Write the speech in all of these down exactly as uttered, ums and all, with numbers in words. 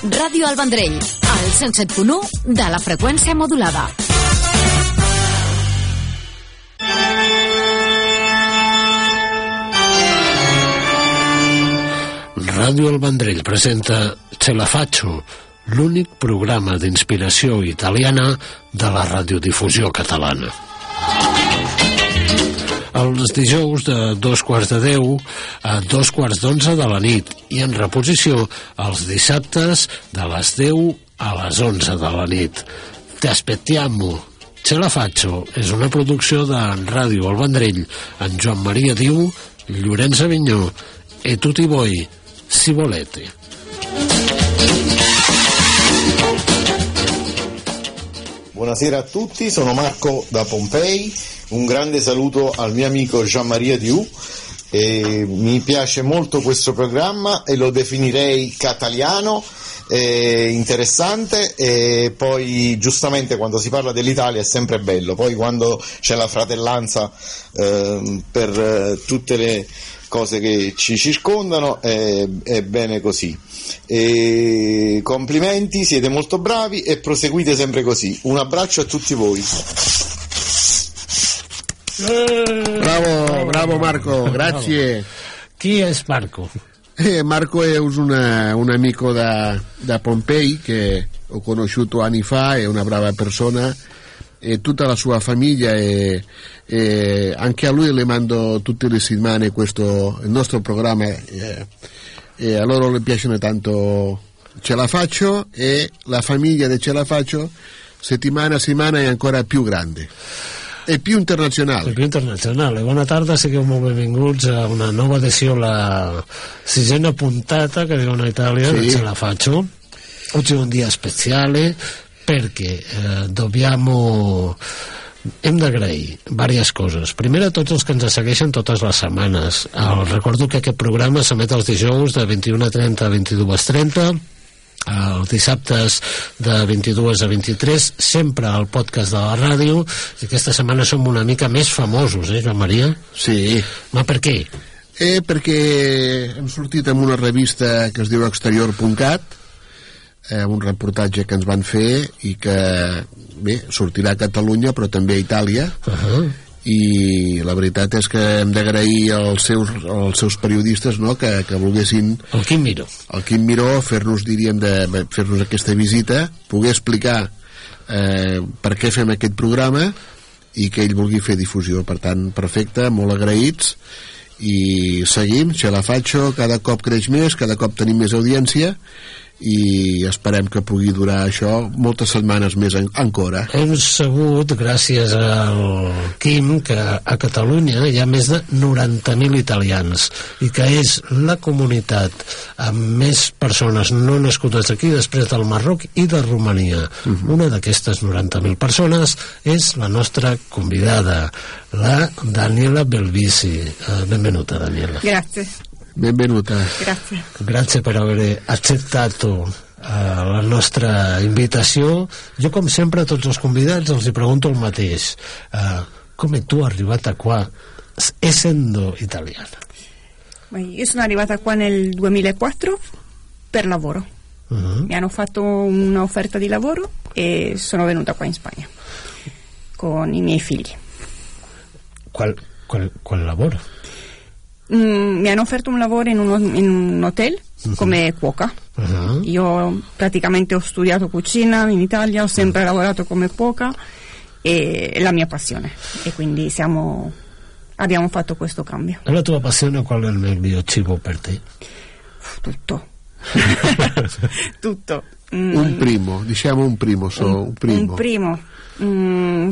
Ràdio El Vendrell, al cent set punt u de la freqüència modulada. Ràdio El Vendrell presenta Ce la faccio, l'únic programa d'inspiració italiana de la radiodifusió catalana. Els dijous de dos quarts de deu a dos quarts d'onze de la nit i en reposició els dissabtes de les deu a les onze de la nit. Te aspettiamo. Ce la faccio és una producció de Ràdio El Vendrell en Joan Maria Diu, Llorenç Avinyó e tutti voi, si volete. Buonasera a tutti, sono Marco da Pompei, un grande saluto al mio amico Jean Maria Diu. E mi piace molto questo programma e lo definirei cataliano, eh, interessante, e poi giustamente quando si parla dell'Italia è sempre bello, poi quando c'è la fratellanza eh, per eh, tutte le cose che ci circondano è, è bene così. E complimenti, siete molto bravi e proseguite sempre così. Un abbraccio a tutti voi. Bravo, bravo Marco, grazie. Chi è Marco? Eh, Marco è una, un amico da, da Pompei che ho conosciuto anni fa, è una brava persona e tutta la sua famiglia e, e anche a lui le mando tutte le settimane questo, il nostro programma e, e a loro le piacciono tanto Ce la faccio e la famiglia di Ce la faccio settimana a settimana è ancora più grande e più internazionale. E più internazionale. Buona tarda, siamo benvenuti a una nuova edizione, la sisena puntata che dicono in Italia, sì. Ce la faccio. Oggi è un dia speciale perché eh, dobbiamo... hem d'agrair diverses coses. Primer, a tots els que ens segueixen totes les setmanes. El, recordo que aquest programa s'emet els dijous de vint-i-una trenta a vint-i-dues trenta, els dissabtes de vint-i-dues a vint-i-tres, sempre al podcast de la ràdio, i aquesta setmana som una mica més famosos, eh, Joan Maria? Sí. Ma per què? Eh, perquè hem sortit en una revista que es diu exterior punt cat, eh, un reportatge que ens van fer i que, bé, sortirà a Catalunya però també a Itàlia. Uh-huh. I la veritat és que hem d'agrair als seus, als seus periodistes, no?, que, que volguessin... El Quim Miró. El Quim Miró, fer-nos, diríem, de, fer-nos aquesta visita, poder explicar eh, per què fem aquest programa i que ell vulgui fer difusió. Per tant, perfecte, molt agraïts, i seguim, Ce la faccio, cada cop creix més, cada cop tenim més audiència, i esperem que pugui durar això moltes setmanes més en, encara. Hem sabut, gràcies al Quim, que a Catalunya hi ha més de noranta mil italians i que és la comunitat amb més persones no nascudes aquí després del Marroc i de Romania. Uh-huh. Una d'aquestes noranta mil persones és la nostra convidada, la Daniela Belvisi. Uh, benvenuta, Daniela. Grazie. Benvenuta. Grazie. Grazie per aver accettato uh, la nostra invitació. Jo, com sempre, a tots els convidats els hi pregunto el mateix. Uh, come tu hai arrivata qua essendo italiana? Io sono arrivata qua nel duemilaquattro per lavoro. Uh-huh. Mi hanno fatto un'offerta di lavoro e sono venuta qua in Spagna con i miei figli. Qual, qual, qual lavoro? Mm, mi hanno offerto un lavoro in un, in un hotel uh-huh. come cuoca. Uh-huh. Io praticamente ho studiato cucina in Italia, ho sempre uh-huh. lavorato come cuoca e è la mia passione e quindi siamo, abbiamo fatto questo cambio. E la tua passione qual è il meglio cibo per te? Tutto. Tutto. Mm. Un primo, diciamo un primo, so, un, un primo. Un primo. Mm.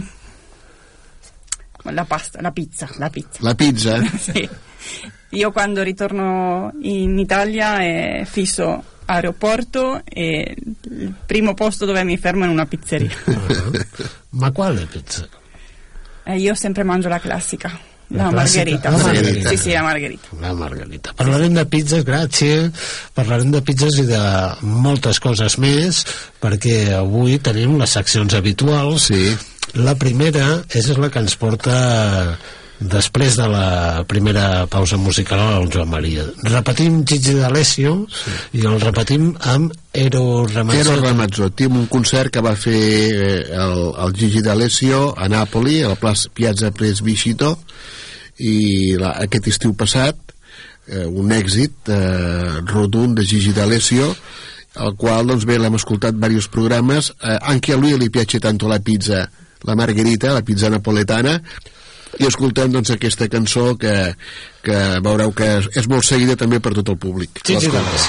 La pasta, la pizza, la pizza. La pizza? Sì. Io quando ritorno in Italia è fisso aeroporto e il primo posto dove mi fermo è in una pizzeria. Uh-huh. Ma quale pizza? Eh, io sempre mangio la classica, la, la margherita. La margherita. Sì, sì, la margherita. La margherita. Parlarem de pizzas, gràcies. Parlarem de pizzas i de moltes coses més, perquè avui tenim les seccions habituals. Sí. La primera és la que ens porta després de la primera pausa musical al Joan Maria. Repetim Gigi D'Alessio sí. i el repetim amb Ero Ramazzotti. Ero Ramazzotti, amb un concert que va fer el, el Gigi D'Alessio a Napoli, a la plaça Piazza Presbicito, i la, aquest estiu passat, eh, un èxit eh, rotund de Gigi D'Alessio, al qual doncs bé l'hem escoltat diversos programes. Eh, anche a lui li piace tanto la pizza, la margherita, la pizza napoletana, i escoltem doncs aquesta cançó que, que veureu que és molt seguida també per tot el públic. Gigi D'Alessio.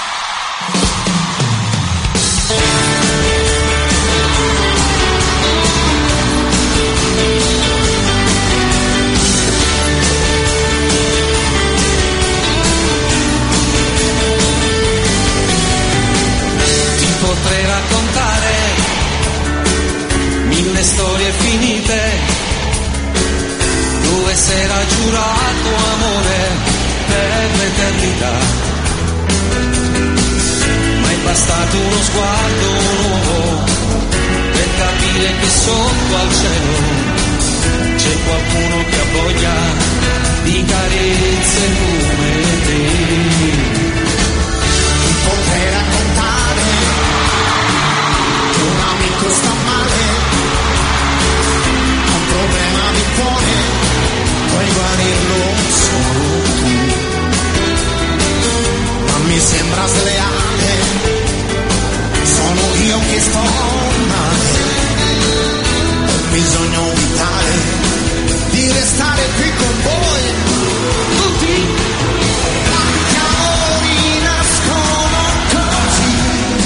Ti potrei raccontare mille storie finite dove s'era giurato amore per l'eternità, ma è bastato uno sguardo nuovo per capire che sotto al cielo c'è qualcuno che ha voglia di carezze come te. Ti potrei raccontare che un amico sta male, ha un problema di cuore, puoi guarirlo solo tu, ma mi sembra sleale, sono io che sto male, ho bisogno vitale di restare qui con voi, tutti, quanti amori nascono così,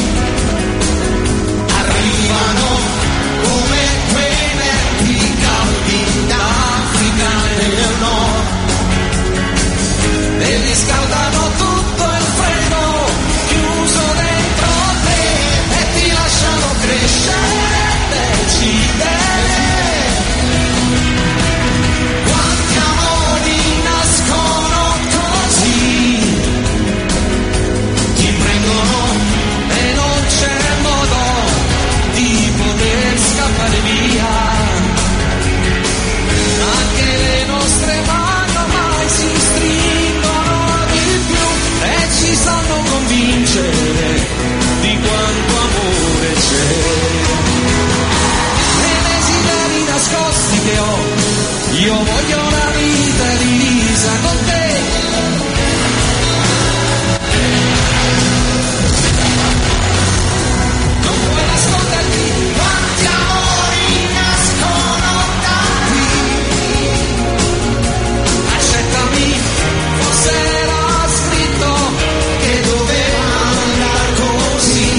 arrivano come quei verdi caldi d'Africa del Nord e riscaldano tutto il freddo chiuso dentro te e ti lasciano crescere e decidere. Quanti amori nascono così, ti prendono e non c'è modo di poter scappare via. Anche le nostre mani ormai si stringono di più e ci sanno convincere di quanto amore c'è. Nei desideri nascosti che ho, io voglio una vita elisa con te. Non puoi nasconderti quanti amori nascono da qui. Accettami, forse era scritto che doveva andare così.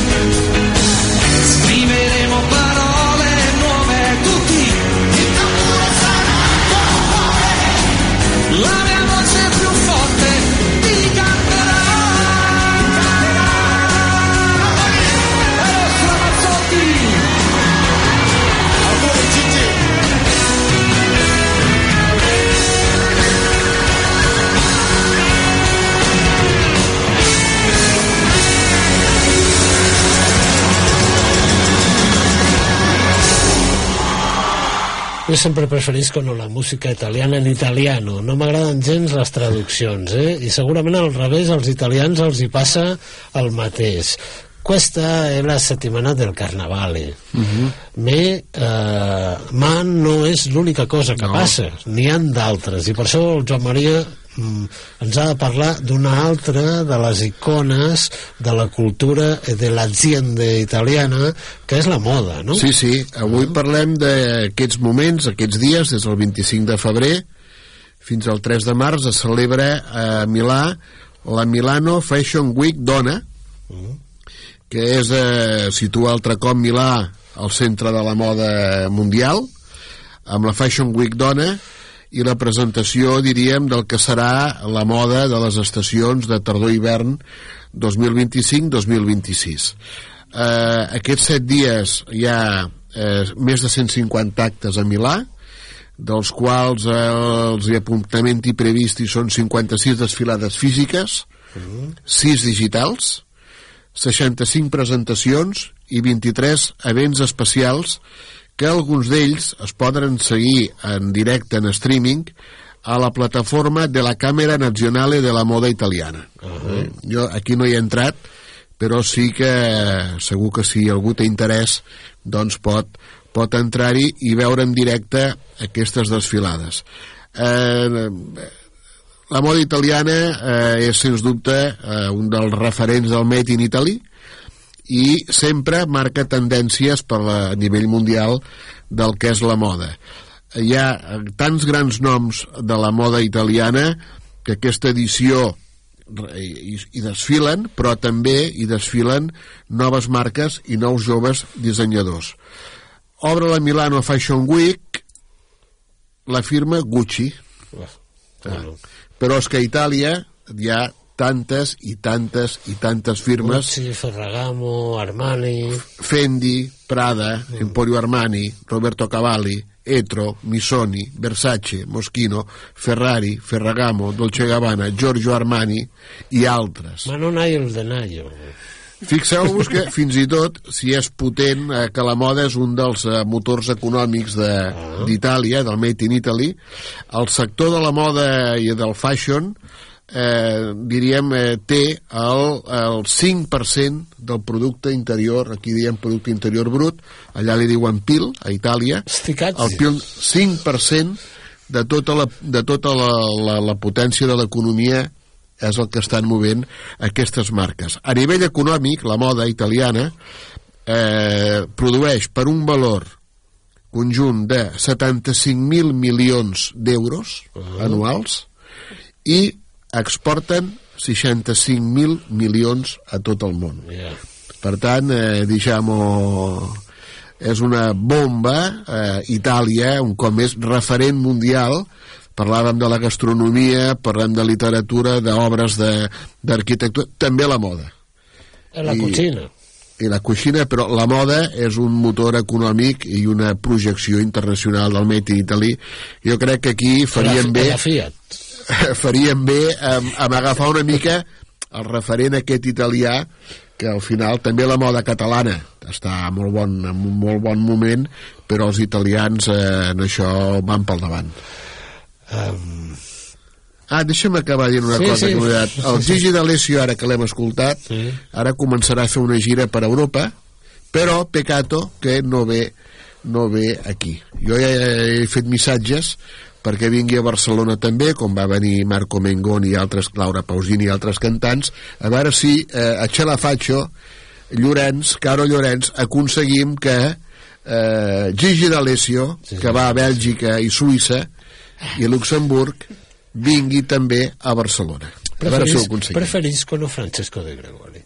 Scriveremo parole nuove tutti, il tamburo sarà tuo cuore, la mia voce più forte ti canterà, canterà. Ero Ramazzotti. Auguri Gigi. Jo sempre preferisco no, la música italiana en italiano. No m'agraden gens les traduccions, eh? I segurament al revés als italians els hi passa el mateix. Questa è la settimana del carnavale. Uh-huh. Me, eh, ma no és l'única cosa que no. passa, n'hi han d'altres, i per això el Joan Maria mm, ens ha de parlar d'una altra de les icones de la cultura de l'azienda italiana, que és la moda, no? Sí, sí, avui uh-huh. parlem d'aquests moments, aquests dies, des del vint-i-cinc de febrer fins al tres de març es celebra a Milà la Milano Fashion Week Dona, uh-huh. que és eh, situar altre cop Milà al centre de la moda mundial, amb la Fashion Week Dona i la presentació, diríem, del que serà la moda de les estacions de tardor-hivern dos mil vint-i-cinc dos mil vint-i-sis. Eh, aquests set dies hi ha eh, més de cent cinquanta actes a Milà, dels quals eh, els apuntaments previsti són cinquanta-sis desfilades físiques, uh-huh. sis digitals, seixanta-cinc presentacions i vint-i-tres events especials que alguns d'ells es poden seguir en directe en streaming a la plataforma de la Camera Nazionale de la Moda Italiana. Uh-huh. eh? Jo aquí no hi he entrat, però sí que segur que si algú té interès doncs pot, pot entrar-hi i veure en directe aquestes desfilades. Eh, la moda italiana eh, és sens dubte eh, un dels referents del Made in Italy i sempre marca tendències per la, a nivell mundial del que és la moda. Hi ha tants grans noms de la moda italiana que aquesta edició i, i desfilen, però també hi desfilen noves marques i nous joves dissenyadors. Obre la Milano Fashion Week la firma Gucci. Ah. Però és que a Itàlia hi ha tantes i tantes i tantes firmes. Gucci, Ferragamo, Armani, Fendi, Prada, mm. Emporio Armani, Roberto Cavalli, Etro, Missoni, Versace, Moschino, Ferrari, Ferragamo, Dolce Gabbana, Giorgio Armani i altres. Ma non hai il denaio. Fixeu-vos que fins i tot, si és potent, eh, que la moda és un dels eh, motors econòmics d'Itàlia, de, del Made in Italy, el sector de la moda i del fashion eh, diríem eh, té el, el cinc per cent del producte interior, aquí diem producte interior brut, allà li diuen P I L a Itàlia. Esticats. El P I L cinc per cent de tota la, de tota la, la, la potència de l'economia és el que estan movent aquestes marques. A nivell econòmic, la moda italiana eh, produeix per un valor conjunt de setanta-cinc mil milions d'euros uh-huh. anuals i exporten seixanta-cinc mil milions a tot el món. Yeah. Per tant, eh, diciamo, és una bomba. eh, Itàlia, un cop més, referent mundial. Parlàvem de la gastronomia, parlem de literatura, d'obres d'arquitectura, també la moda. I la cucina. I la cucina, però la moda és un motor econòmic i una projecció internacional del Made in Italy. Jo crec que aquí faríem bé... La Fiat. faríem bé amb, amb agafar una mica el referent aquest italià, que al final també la moda catalana està molt bon, en un molt bon moment, però els italians eh, en això van pel davant. Um... Ah, deixa'm acabar dient una sí, cosa sí. que el Gigi D'Alessio, ara que l'hem escoltat, sí. ara començarà a fer una gira per Europa, però peccato que no ve no ve aquí. Jo ja he fet missatges perquè vingui a Barcelona també, com va venir Marco Mengoni i altres, Laura Pausini i altres cantants, a veure si eh, a Xelafacho Llorenç, Caro Llorenç, aconseguim que eh, Gigi D'Alessio, sí, que va a Bèlgica i Suïssa i Luxemburg, vingui també a Barcelona. Preferís, a veure si ho aconseguim. Preferisco no Francesco De Gregori.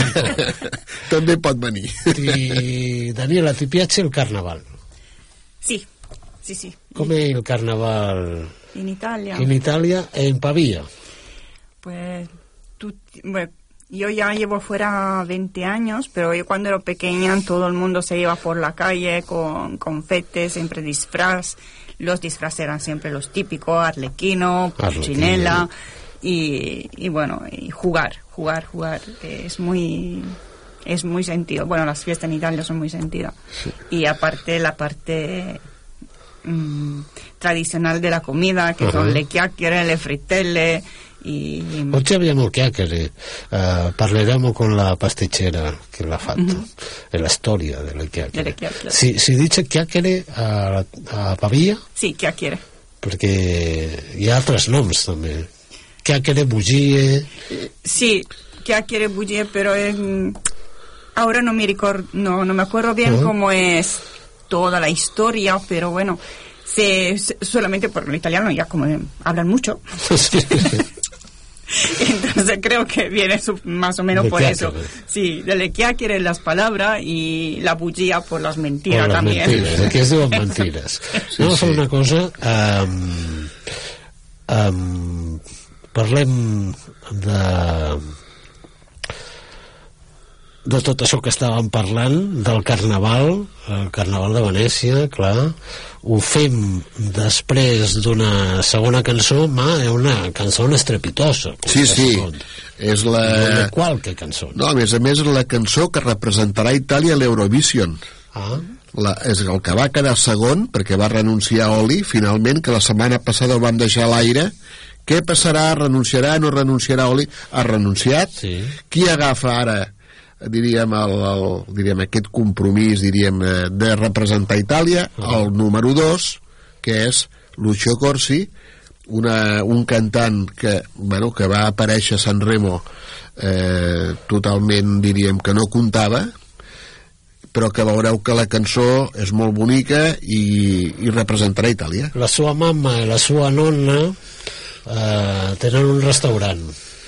També pot venir. Ti... Daniela, ti piace il carnaval? Sì, sì, sì. Com'è il carnaval in Italia? In Italia e in Pavia? Pues tutti, bueno, yo ya llevo fuera veinte años, pero yo cuando era pequeña todo el mundo se iba por la calle con confetes, siempre disfraz. Los disfraces eran siempre los típicos, arlequino, pulcinella y, y bueno, y jugar, jugar, jugar. Es muy, es muy sentido. Bueno, las fiestas en Italia son muy sentidas. Sí. Y aparte la parte mmm, tradicional de la comida, che uh-huh. sono le chiacchiere, le frittelle. I... Oggi abbiamo chiacchiere, uh, parleremo con la pasticcera che l'ha fatta, uh-huh. e la storia delle chiacchiere. Delle chiacchiere. Si, si dice chiacchiere a, a Pavia? Sì, chiacchiere. Perché hi ha altri nomi també. Chiacchiere, bugie. Sì, chiacchiere, bugie, però eh, ahora no mi ricordo, no, no me acuerdo bien uh-huh. cómo es toda la historia, pero bueno, se, se, solamente por el italiano ya como hablan mucho. Entonces creo que viene su, más o menos de por eso. Sí, de le chiacchiere las palabras y la bugia por las mentiras por las también. Mentiras, de que es diuen mentiras. Sí, Vamos sí. a fer una cosa. Um, um, parlem de de tot això que estàvem parlant, del carnaval, el carnaval de Venècia, clar, ho fem després d'una segona cançó, ma è una cançó estrepitosa. Sí, sí, és la... No qualque cançó. No, a més a més, la cançó que representarà Itàlia a l'Eurovision. Ah. La, és el que va quedar segon, perquè va renunciar a Oli, finalment, que la setmana passada el vam deixar a l'aire. Què passarà? Renunciarà? No renunciarà Oli? Ha renunciat. Sí. Qui agafa ara, diríem, el, el, diríem aquest compromís, diríem, de representar Itàlia? Ah. El número dos, que és Lucio Corsi, una, un cantant que, bueno, que va aparèixer a San Remo eh, totalment, diríem, que no comptava, però que veureu que la cançó és molt bonica i, i representarà Itàlia. La sua mamma e la sua nonna eh, tenen un restaurant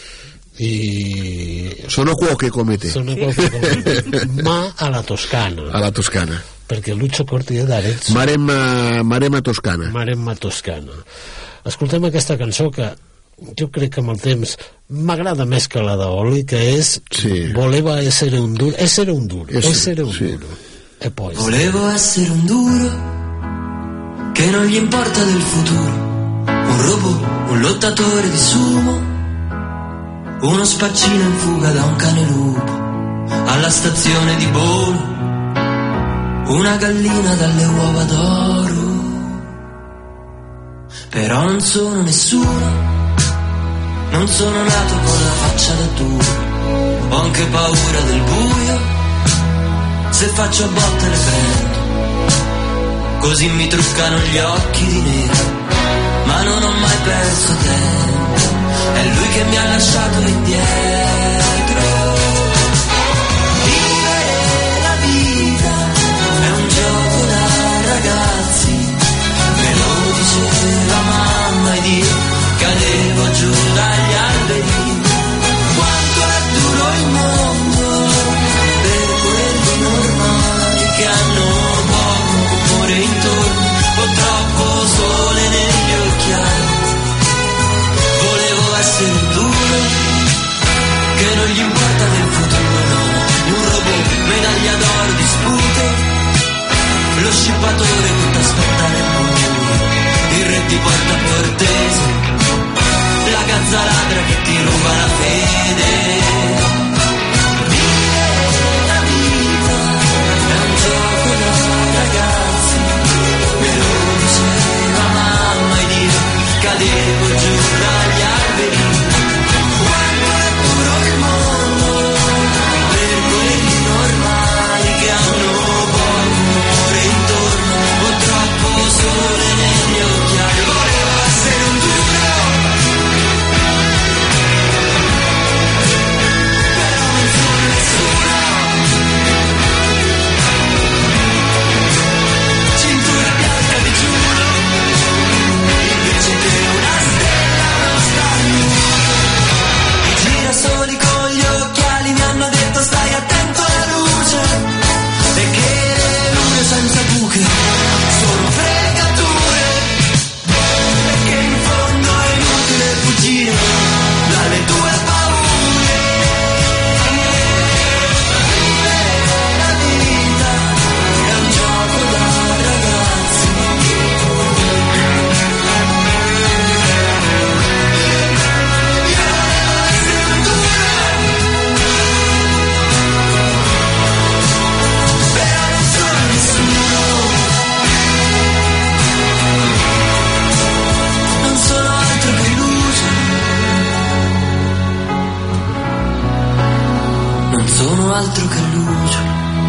i... Sono cuoche come te. Sono cuoche come te, ma a la Toscana. A la Toscana. Perquè Lucio Corsi è d'Arezzo. Maremma, Maremma Toscana. Maremma Toscana. Escoltem aquesta cançó que jo crec que amb el temps m'agrada més que la d'Oli, che es sì. Voleva essere un duro, essere un duro, essere, essere un sì. duro. E poi volevo essere un duro che non gli importa del futuro, un robot, un lottatore di sumo, uno spaccino in fuga da un cane lupo alla stazione di Bolo, una gallina dalle uova d'oro. Però non sono nessuno, non sono nato con la faccia da duro, ho anche paura del buio, se faccio a botte le prendo, così mi truccano gli occhi di nero, ma non ho mai perso tempo, è lui che mi ha lasciato indietro. Vivere la vita è un gioco da ragazzi, me lo diceva mamma ed io cadevo giù dagli alberi. Quanto è duro il mondo per quelli normali che hanno poco amore intorno o troppo sole negli occhiali. Volevo essere duro che non gli importa del futuro, no, un robot, medaglia d'oro di spute, lo scippatore che t'aspetta nel buio, il re ti porta portese, la gazza ladra che ti ruba la fede. Vivere la vita è un gioco da ragazzi, me lo diceva mamma ed io cadevo giù dagli alberi. Quanto è duro il mondo per quelli normali che hanno poco amore intorno o troppo sole negli occhiali. Volevo essere un duro soli con gli occhiali mi hanno detto stai attento alla luce, perché le lune senza buche sono fregature, perché in fondo è inutile fuggire dalle tue paure. La vita è un gioco da ragazzi. Sono altro che luce.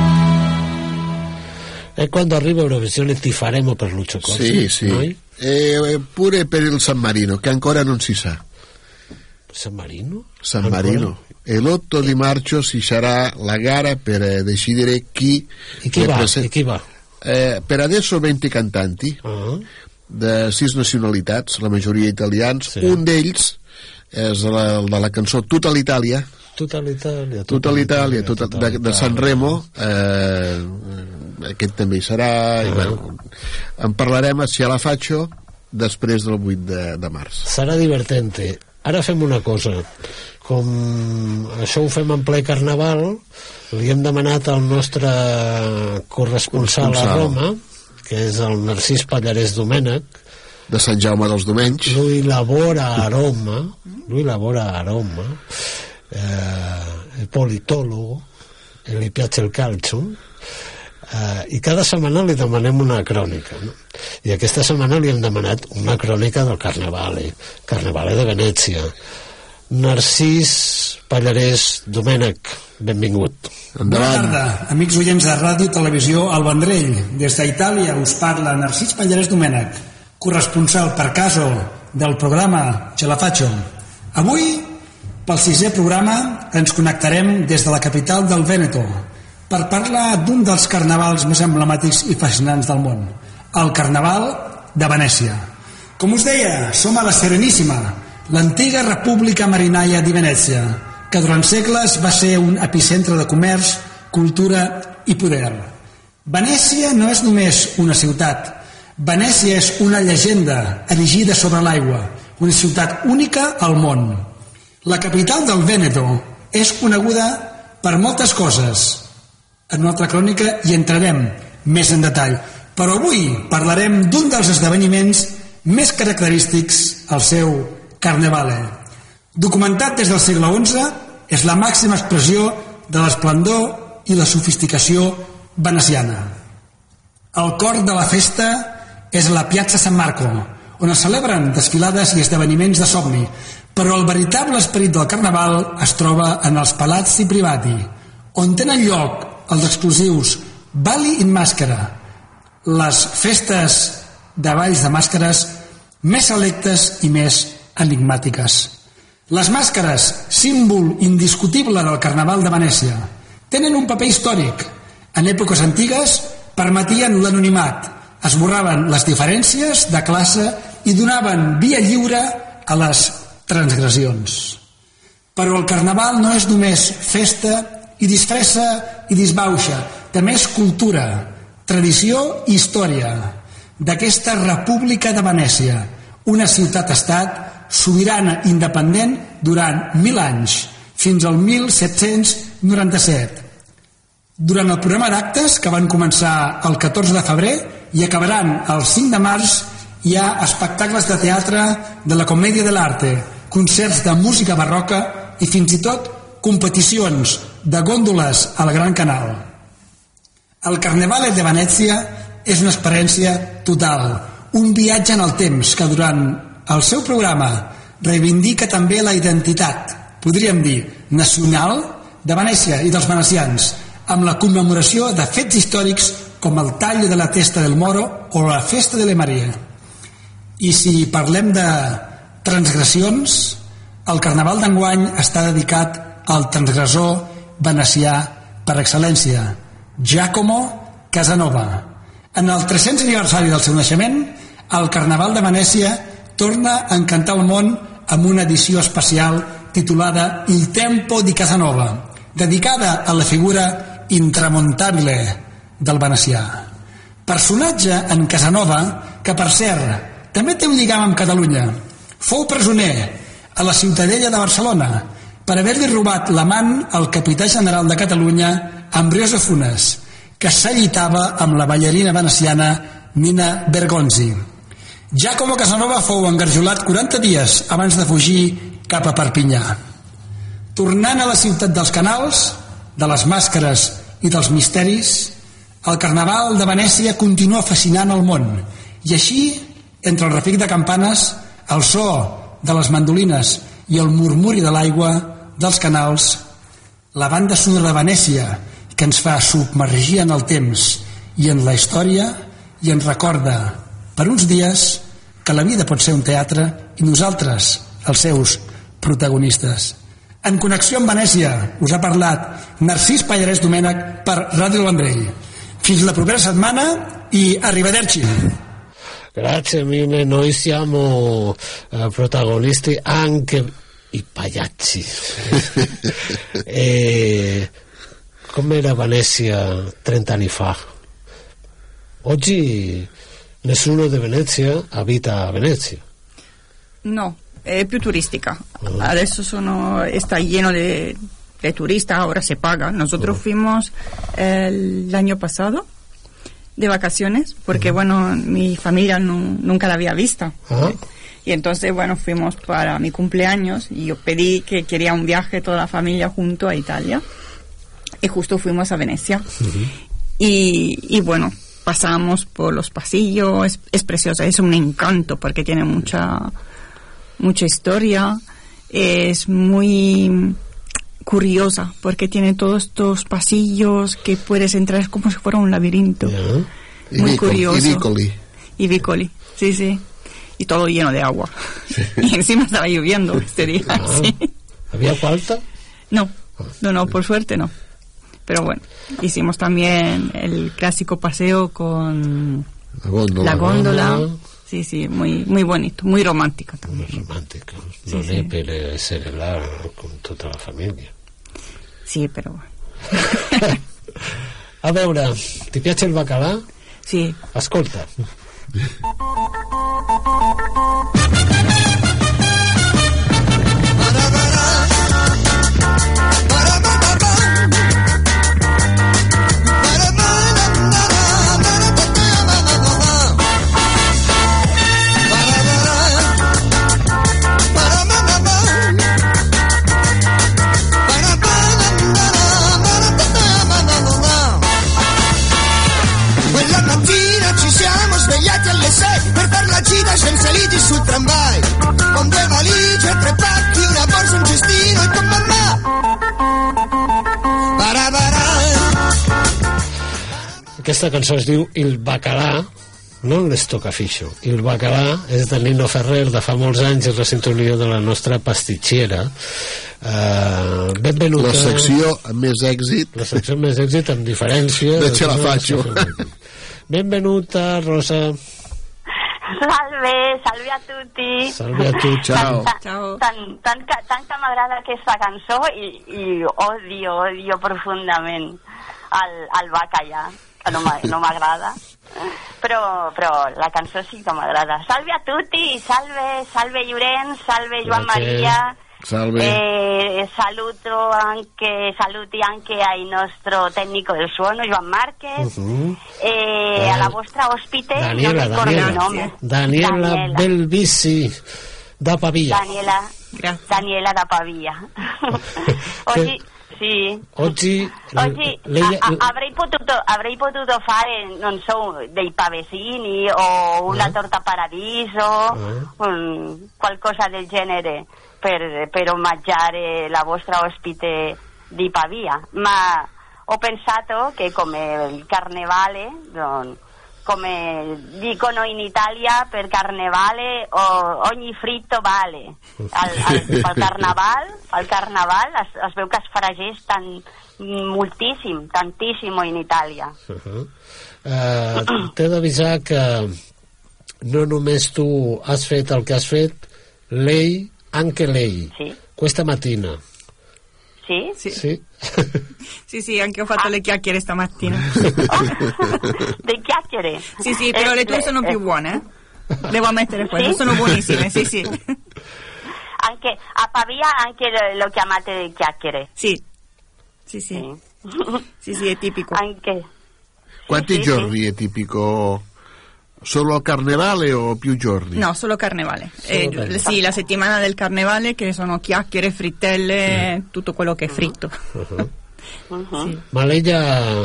E quando arriva Eurovisione ti faremo per Lucio Corsi? Sì, sì. E pure per il San Marino, che ancora non si sa. San Marino? San Marino. E l'otto di marzo ci sarà la gara per decidere chi... E chi va? Presen- e chi va? Eh, per adesso venti cantanti, uh-huh. de sis nacionalitats, la majoria italians. Sí. Un d'ells és la, de la cançó Tutta l'Itàlia, Tutta l'Itàlia, tutta l'Itàlia, tutta, de, de San Remo, eh, aquest també hi serà, uh-huh. i bueno, en parlarem si la faccio després del vuit de, de març. Serà divertente. Ara fem una cosa, com això ho fem en ple carnaval, li hem demanat al nostre corresponsal, corresponsal. a Roma, que és el Narcís Pallarès Domènech, de Sant Jaume dels Domenys. Lui lavora a Roma, lui lavora a Roma, eh, è politologo e gli piace il calcio. Uh, i cada setmana li demanem una crònica, no? I aquesta setmana li hem demanat una crònica del Carnevale, Carnevale de Venècia. Narcís Pallarès Domènech, benvingut. Endavant. Bona tarda, amics oients de Ràdio Televisió El Vendrell. Des d'Itàlia us parla Narcís Pallarès Domènech, corresponsal per caso del programa Ce la faccio. Avui, pel sisè programa, ens connectarem des de la capital del Vèneto per parlar d'un dels carnavals més emblemàtics i fascinants del món, el Carnaval de Venècia. Com us deia, som a la Sereníssima, l'antiga república marinària di Venècia, que durant segles va ser un epicentre de comerç, cultura i poder. Venècia no és només una ciutat. Venècia és una llegenda erigida sobre l'aigua, una ciutat única al món. La capital del Vèneto és coneguda per moltes coses. En una altra crònica hi entrarem més en detall, però avui parlarem d'un dels esdeveniments més característics al seu Carnevale. Documentat des del segle onze, és la màxima expressió de l'esplendor i la sofisticació veneciana. El cor de la festa és la Piazza San Marco, on es celebren desfilades i esdeveniments de somni, però el veritable esperit del Carnaval es troba en els palazzi privati, on tenen lloc els exclusius Balli in Màscara, les festes de balls de màscares més selectes i més enigmàtiques. Les màscares, símbol indiscutible del Carnaval de Venècia, tenen un paper històric. En èpoques antigues permetien l'anonimat, esborraven les diferències de classe i donaven via lliure a les transgressions. Però el Carnaval no és només festa i disfressa i disbauxa, també és cultura, tradició i història d'aquesta República de Venècia, una ciutat-estat sobirana independent durant mil anys, fins al mil set-cents noranta-set. Durant el programa d'actes, que van començar el catorze de febrer i acabaran el cinc de març, hi ha espectacles de teatre de la Comèdia de l'Arte, concerts de música barroca i fins i tot competicions de gòndoles al Gran Canal. El Carnevale de Venècia és una experiència total, un viatge en el temps que durant el seu programa reivindica també la identitat, podríem dir, nacional de Venècia i dels venecians, amb la commemoració de fets històrics com el tall de la testa del Moro o la festa de la Maria. I si parlem de transgressions, el Carnaval d'enguany està dedicat al transgressor venecià per excel·lència, Giacomo Casanova. En el tres-cents aniversari del seu naixement, el Carnaval de Venècia torna a encantar el món amb una edició especial titulada Il Tempo di Casanova, dedicada a la figura intramontabile del venecià. Personatge en Casanova que, per cert, també té un lligam amb Catalunya. Fou presoner a la Ciutadella de Barcelona per haver-li robat l'amant al capità general de Catalunya, Ambrosio Funes, que s'allitava amb la ballarina veneciana Nina Bergonzi. Giacomo Casanova fou engarjolat quaranta dies abans de fugir cap a Perpinyà. Tornant a la ciutat dels canals, de les màscares i dels misteris, el Carnaval de Venècia continua fascinant el món, i així, entre el repic de campanes, el so de les mandolines i el murmuri de l'aigua dels canals, la banda sonora de Venècia, que ens fa submergir en el temps i en la història i ens recorda per uns dies que la vida pot ser un teatre i nosaltres, els seus protagonistes. En connexió amb Venècia us ha parlat Narcís Pallarès Domènech per Ràdio El Vendrell. Fins la propera setmana i arrivederci. Grazie mille, noi siamo eh, protagonisti anche i pagliacci. E com'era Venezia trent'anni fa? Oggi nessuno di Venezia abita a Venezia. No, è più turistica. Uh-huh. Adesso sono, está lleno de, de turistas, ahora se paga. Nosotros uh-huh. fuimos eh, el año pasado de vacaciones, porque uh-huh. bueno, mi familia no, nunca la había visto. Uh-huh. Y entonces, bueno, fuimos para mi cumpleaños y yo pedí que quería un viaje toda la familia junto a Italia y justo fuimos a Venecia. Uh-huh. y, y bueno, pasamos por los pasillos, es, es preciosa, es un encanto porque tiene mucha mucha historia, es muy curiosa porque tiene todos estos pasillos que puedes entrar, es como si fuera un laberinto. Yeah. Muy y curioso. Y Vicoli. Y Vicoli, sí, sí. Y todo lleno de agua. Sí. Y encima estaba lloviendo este día. Ah, sí. ¿Había falta? No, no, no, por suerte no. Pero bueno, hicimos también el clásico paseo con la góndola. La góndola. Sí, sí, muy muy bonito, muy romántico también. Muy romántico. Sí, non sí. è per essere là con tutta la famiglia. Sí, però bueno. A veure, ti piace il bacalà? Sí. Ascolta. Per far la gita senza liti sul tramvai, con due valigie, tre pacchi, una borsa, un cestino e con mamma. Parabarà. Aquesta cançó es diu Il Bacalà, no l'Estocafixo. Il Bacalà és de Nino Ferrer, de fa molts anys, és la sintonia de la nostra pastitxera. Uh, benvenuta. La secció amb més èxit. La secció amb més èxit, amb diferència. De Ce la faccio. Benvenuta, Rosa. Salve, salve a tutti. Salve a tu, ciao. Tant, ciao. Tant, tant, tant que m'agrada aquesta cançó i, i odio, odio profundament el, el bacallà, que no m'agrada. Però, però la cançó sí que m'agrada. Salve a tutti, salve, salve Llorenç, salve Joan Maria. Salve. Eh, saluto anche, saluti anche al nostro tecnico del suono, Joan Márquez, uh-huh. eh, eh, a la vostra ospite, Daniela, non ricordo il nome. Daniela, Daniela Belvissi, da Pavia. Daniela, Daniela da Pavia. Oggi, sì. Oggi, Oggi lei, a, a, avrei, potuto, avrei potuto fare, non so, dei pavesini o una uh-huh. torta paradiso, uh-huh. un, qualcosa del genere. Per, per omaggiare la vostra ospite di Pavia, ma ho pensato che come il carnevale, non, come dicono in Italia, per carnevale o, ogni fritto vale. Al, al, al carnaval, al carnaval es, es veu que es fregeix tant, moltíssim, tantíssim in Itàlia. Uh-huh. Uh, T'he d'avisar que no només tu has fet el que has fet, lei anche lei, sì. Questa mattina. Sì? Sì. Sì. Sì, sì, anche ho fatto ah. le chiacchiere stamattina. Oh, le chiacchiere? Sì, sì, però eh, le tue le, sono eh. più buone, eh? Devo ammettere questo, sì? Sono buonissime, sì, sì. Anche a Pavia anche lo, lo chiamate chiacchiere? Sì. Sì, sì. Sì, sì, sì, è tipico. Anche. Quanti sì, giorni sì. È tipico? Solo al carnevale o più giorni? No, solo carnevale. Solo eh, sì, la settimana del carnevale, che sono chiacchiere, frittelle, sì. Tutto quello che è fritto. Uh-huh. Uh-huh. Sì. Ma lei già...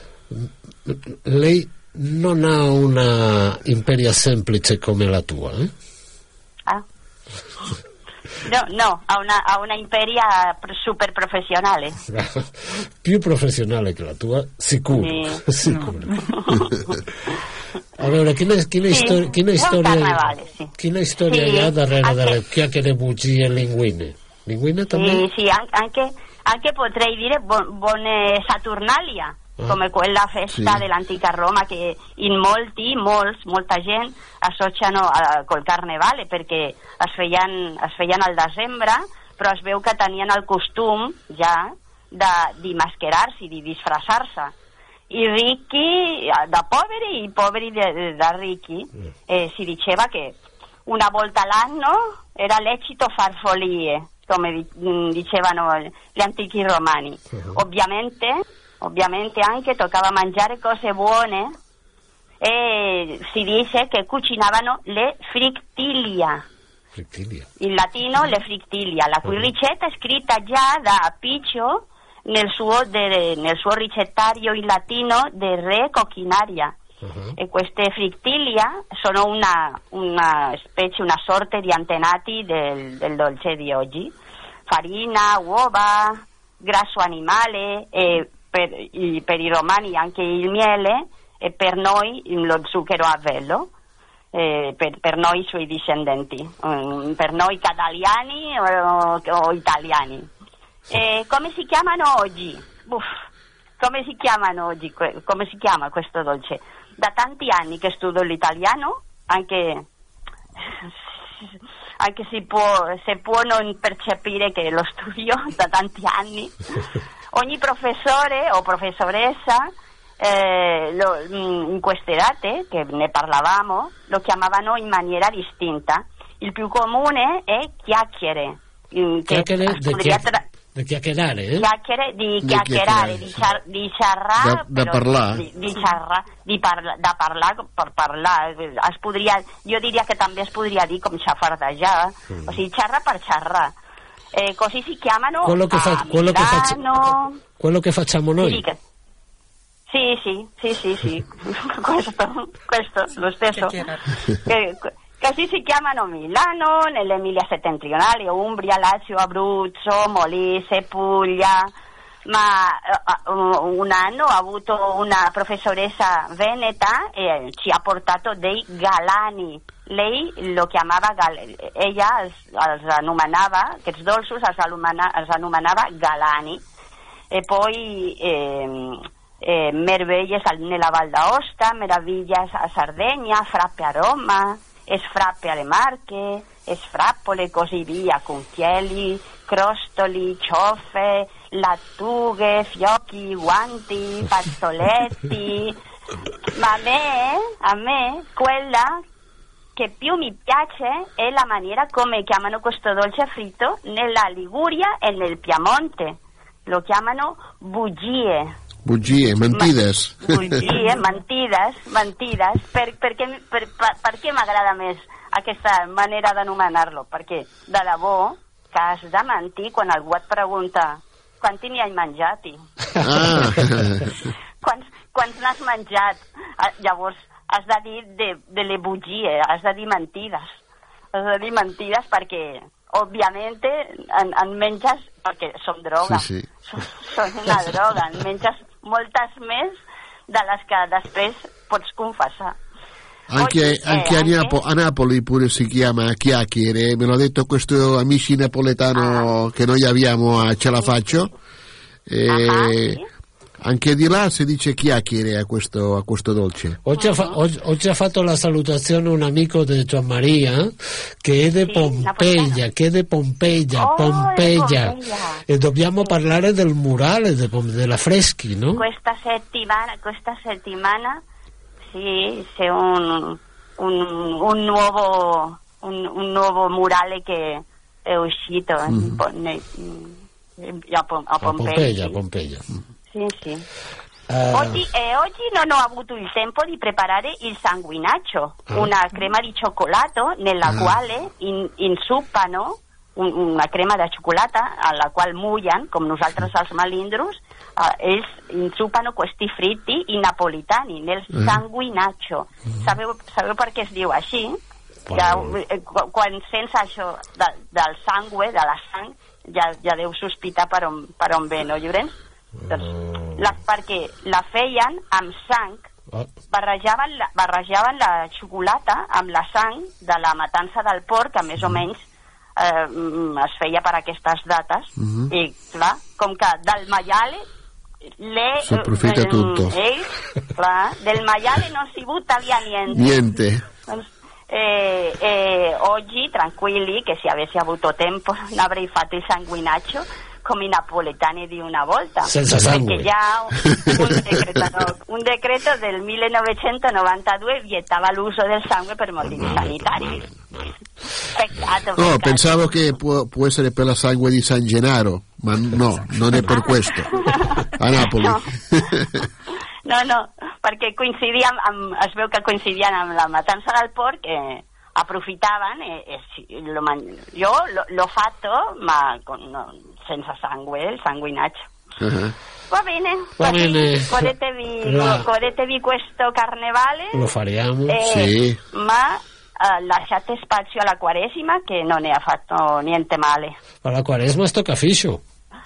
lei non ha una imperia semplice come la tua, eh? Ah. No, no, ha una, ha una imperia super professionale. Più professionale che la tua, sicuro. Sì. Sicuro. No. A veure, quina, quina, sí, història, quina història, carnevale, sí. Quina història sí, hi ha darrere anche, delle chiacchiere, bugie e linguine? Linguine també? Sì, sì, anche, anche potrei dire bon, buone Saturnalia, ah. come quella festa sì. dell'antica Roma che in molti, molts, molta gent associano a, col carnevale perché es feien, es feien al desembre, però es veu que tenien el costum ja de, de masquerar-se, de disfressar-se. I ricchi da poveri, i poveri da ricchi. Eh, si diceva che una volta l'anno era lecito far follie, come dicevano gli antichi romani. Uh-huh. Ovviamente, ovviamente anche toccava mangiare cose buone e si dice che cucinavano le frictilia. Frictilia. In latino le frictilia, la cui uh-huh. ricetta è scritta già da Appicio nel suo, de, nel suo ricettario in latino del re cocchinaria. Uh-huh. E queste frictilia sono una, una specie, una sorta di antenati del, del dolce di oggi. Farina, uova, grasso animale, e per, i, per i romani anche il miele, e per noi lo zucchero a velo, eh, per, per noi suoi discendenti, um, per noi catalani o, o italiani. E come si chiamano oggi? Uff, come si chiamano oggi? Come si chiama questo dolce? Da tanti anni che studio l'italiano, anche, anche si può, se può non percepire che lo studio da tanti anni, ogni professore o professoressa eh, lo, in queste date che ne parlavamo lo chiamavano in maniera distinta. Il più comune è chiacchiere, che chiacchiere podria tra- di chiacchierare, eh? Chiacchiere, di chiacchierare, di, char- di xerrar, da, da parlar. Di, di xerrar, di parla- de parlar per parlar. Es podria, jo diria che també es podria dir com xafardejar, mm. o sigui, xerra per xerrar. Eh, così si chiamano quello che fa, a quello che faccia, Milano. quello che facciamo noi. Sì, che, sì, sì, sì, sì, sì. questo, questo, lo stesso. che, Così si chiamano Milano, nell'Emilia settentrionale, Umbria, Lazio, Abruzzo, Molise, Puglia. Ma uh, un anno ho avuto una professoressa veneta e ci ha portato dei galani. Lei lo chiamava, gal- ella els, els anomenava, aquests dolços els, alumana- els anomenava galani. E poi eh, eh, meraviglie nella Val d'Aosta, meraviglie a Sardegna, frappe a Roma, sfrappe alle Marche, sfrappole, così via, conchieli, crostoli, cioffe, lattughe, fiocchi, guanti, fazzoletti. Ma a me, a me, quella che più mi piace è la maniera come chiamano questo dolce fritto nella Liguria e nel Piemonte. Lo chiamano bugie. Bugie, mentides. Ma, bugie, mentides, mentides. Per, perquè, per, per, per què m'agrada més aquesta manera d'anomenar-lo? Perquè, de debò, que has de mentir quan algú et pregunta quanti n'hi has menjat? Ah. quants quants n'has menjat? Llavors, has de dir de, de le bugie, has de dir mentides. Has de dir mentides perquè, òbviament, en, en menges, perquè són droga. Sí, sí. Són, són una droga. En menges moltes més de les que després pots confessar. Anche, Oggi, anche, eh, a, anche Napo- a Napoli pure si chiama chiacchiere, me l'ha detto questo amici napoletano ah. che noi abbiamo a Ce la faccio. E ah, sì. Anche di là si dice chiacchiere a questo, a questo dolce. Oggi ha, fa- oggi, oggi ha fatto la salutazione un amico di Gian Maria che è di sì, Pompeia, che è di Pompeia, oh, Pompeia. E dobbiamo parlare del murale de, della freschi, no? Questa settimana, questa settimana sì, c'è un, un, un nuovo un, un nuovo murale che è uscito mm. in, in, a, Pom- a Pompeia. A Pompeia, Pompeia. Sì, sì. Uh... Oggi, eh, oggi non ho avuto il tempo di preparare il sanguinaccio, uh. una crema di cioccolato nella uh. quale in, insuppano un, una crema de xocolata alla qual mullen, com nosaltres els melindros, uh, ells insuppano questi fritti i napolitani nel uh. sanguinaccio. Uh. Sabeu, sabeu per què es diu així? Ja, eh, quan sents això de, del sangue, de la sang, ja, ja deu sospitar per on, per on ve, no, Llorenç? Doncs, la, perquè la feien amb sang, barrejaven la, barrejaven la xocolata amb la sang de la matança del porc, que més o menys eh, es feia per aquestes dates, uh-huh. i clar, com que del maiale le, s'aprofita eh, tutto. Ells, clar, del maiale non si buttavia niente. Niente. Doncs, eh, eh, oggi, tranquilli, che se avessi avuto tempo ne avrei fatto il sanguinaccio come i napoletani di una volta, senza sangue, perché già un decreto, no, un decreto del millenovecentonovantadue vietava l'uso del sangue per motivi sanitari. Peccato, no, peccato. Pensavo che può, può essere per la sangue di San Gennaro, ma no, non è per questo. A Napoli. No, no, no, perché coincidia amb, es veu que coincidien amb la matança del porc, eh, aprofitaven e, e sì, lo man- io lo, l'ho fatto ma con, no, senza sangue, il sanguinaccio. Uh-huh. Va bene, Va bene. Godetevi, La... godetevi questo carnevale. Lo faremo. Eh, sì. Ma uh, lasciate spazio alla Quaresima che non ne ha fatto niente male. Ma la Quaresima sto capisco.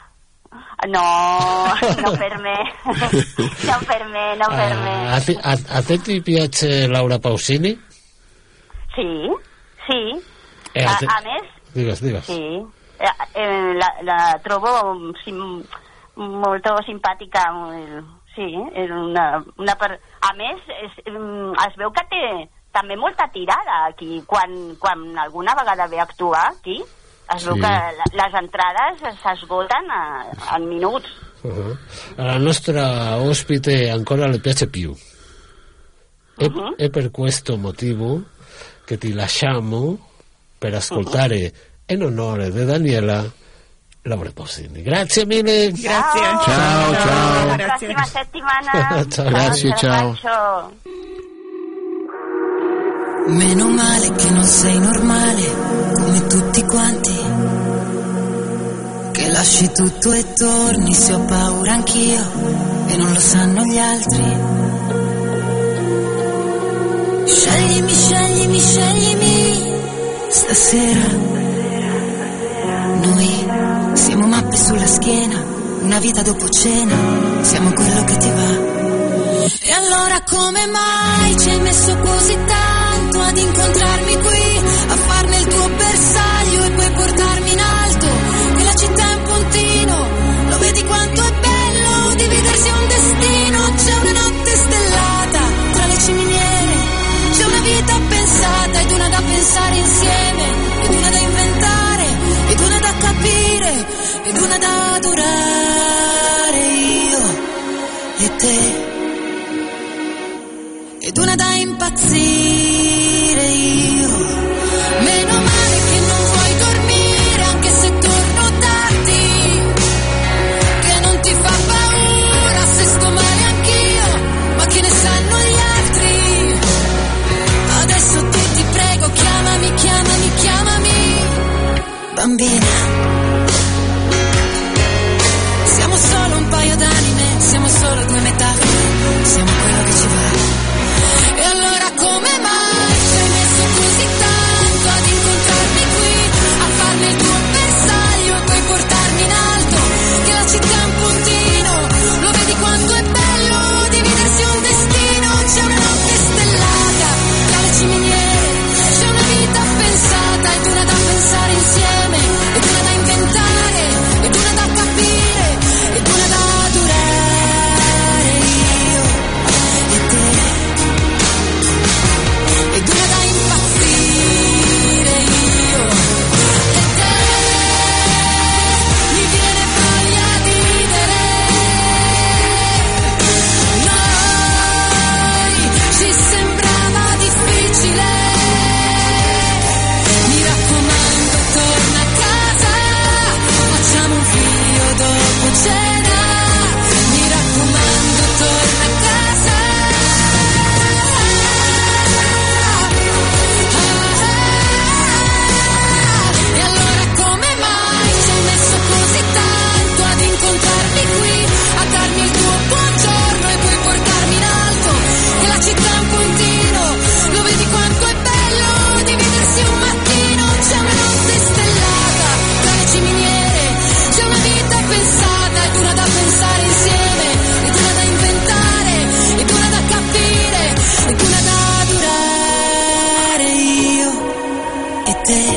No, non per me. non per me, non per uh, me. A te, a, a te ti piace Laura Pausini? Sì, sì. Eh, a, te... a, a més... Digues, digues. Sì. Eh, eh, la, la trovo sim, molto simpatica, sí, una, una per... a més es, es veu que té també molta tirada aquí, quan, quan alguna vegada ve a actuar aquí es sí. veu que les entrades s'esgoten en minuts. Uh-huh. A la nostra ospite ancora le piace più e, uh-huh. e per questo motivo che ti lasciamo per ascoltare uh-huh. in onore di Daniela Laura Pausini. Grazie mille. Grazie. Ciao, ciao. ciao. La prossima settimana. Ciao. Grazie, ciao. ciao. Meno male che non sei normale come tutti quanti, che lasci tutto e torni se ho paura anch'io e non lo sanno gli altri. Sceglimi, sceglimi, sceglimi stasera. Noi siamo mappe sulla schiena, una vita dopo cena, siamo quello che ti va. E allora come mai ci hai messo così tanto ad incontrarmi qui, a farne il tuo bersaglio e poi portarmi in alto? Che la città è un puntino, lo vedi quanto è bello dividersi un destino. C'è una notte stellata tra le ciminiere, c'è una vita pensata ed una da pensare insieme, ed una da inventare, ed una da capire, ed una da adorare, io e te, ed una da impazzire io. Meno male che non vuoi dormire anche se torno tardi, che non ti fa paura se sto male anch'io, ma che ne sanno gli altri. Adesso ti, ti prego, chiamami, chiamami, chiamami bambina. Siamo solo un paio d'anime, siamo solo due metafore, siamo quello che ci va. E allora come mai ci hai messo così tanto ad incontrarmi qui, a farmi il tuo bersaglio e poi portarmi in alto? Che la città è un puntino, lo vedi quanto è bello dividersi un destino. C'è una notte stellata tra le ciminiere, c'è una vita pensata ed una da pensare insieme, ed una da inventare, ed una da capire, ed una da adorare, io e te, ed una da impazzire, io e te. Mi viene voglia di ridere, noi ci sembrava difficile. Mi raccomando, torna a casa, facciamo un figlio dopo cena. Mi raccomando, torna a casa. E allora come mai ci hai messo così tanto ad incontrarmi qui, a darmi il tuo buongiorno e poi portarmi in alto? Che la città è un puntino, lo vedi quanto è bello dividersi un mattino. C'è una notte stellata tra le ciminiere, c'è una vita pensata ed una da pensare insieme, ed una da inventare, ed una da capire, ed una da adorare, io e te,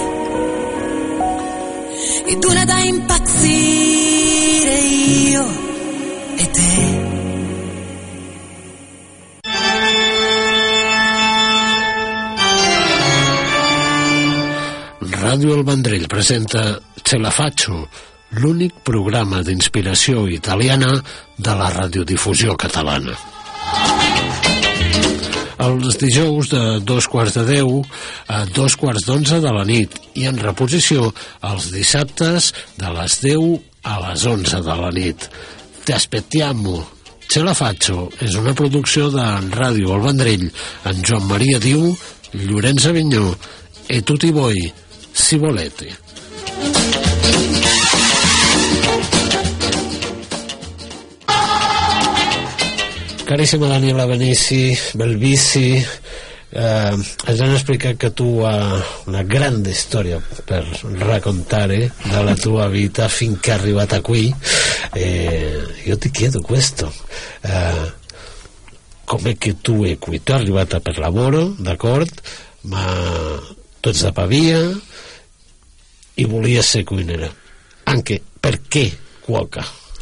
ed una da impazzire, io e te. Ràdio El Vendrell presenta Ce la faccio, l'únic programa d'inspiració italiana de la radiodifusió catalana. Els dijous de dos quarts de deu a dos quarts d'onze de la nit i en reposició els dissabtes de les deu a les onze de la nit. Te aspettiamo. Ce la faccio és una producció de Ràdio El Vendrell en Joan Maria Diu, Llorenç Avinyó e tutti voi, si volete. Carissima Daniela Benici, Belvici, eh, ens han explicat que tu ha una grande storia per raccontare dalla tua vita finché è arrivata qui. Eh, io ti chiedo questo, eh, com'è che tu è qui? Tu è arrivata per lavoro, d'accordo, ma tu ets de Pavia e volies ser cuinera, anche perché cuoca?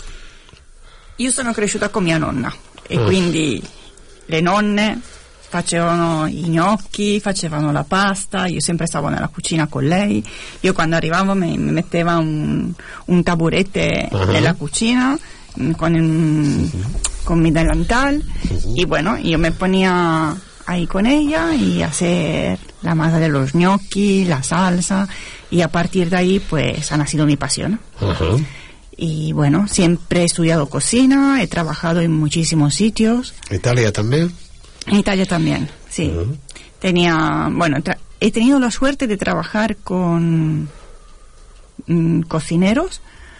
Io sono cresciuta con mia nonna e ah. quindi le nonne facevano i gnocchi, facevano la pasta, io sempre stavo nella cucina con lei. Io quando arrivavo mi, mi metteva un, un taburete uh-huh. nella cucina con, un, uh-huh. con mi delantal uh-huh. y bueno, yo me ponía ahí con ella y hacer la masa de los gnocchi, la salsa, y a partir de ahí pues ha nacido mi pasión. Uh-huh. Y bueno, siempre he estudiado cocina, he trabajado en muchísimos sitios. ¿Italia también? En Italia también, sí. Uh-huh. Tenía, bueno, tra- he tenido la suerte de trabajar con mm, cocineros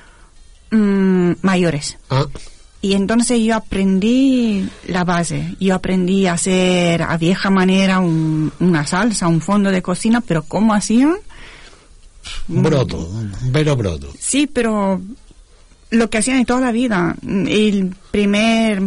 mm, mayores. Ah. Y entonces yo aprendí la base. Yo aprendí a hacer a vieja manera un, una salsa, un fondo de cocina, pero ¿cómo hacían? Brodo, un vero brodo. Sí, pero lo que hacían en toda la vida. El primer